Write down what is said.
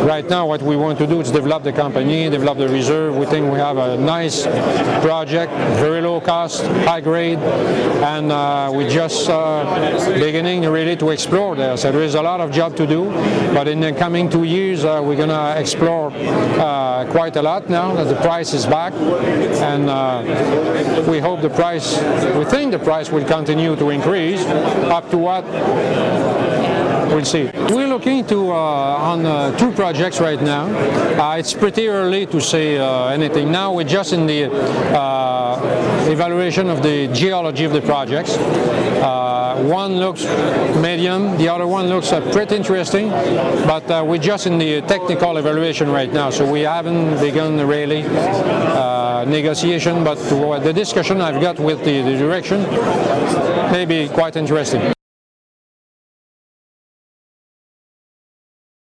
right now what we want to do is develop the company, develop the reserve. We think we have a nice project, very low cost, high grade, and we're just beginning really to explore there. So there is a lot of job to do, but in the coming 2 years we're going to explore quite a lot now that the price is back, and we hope we think the price will continue to increase. Up to what? We'll see. We're looking to on 2 projects right now. It's pretty early to say anything. Now we're just in the evaluation of the geology of the projects. One looks medium, the other one looks pretty interesting, but we're just in the technical evaluation right now, so we haven't begun really negotiation, but the discussion I've got with the direction may be quite interesting.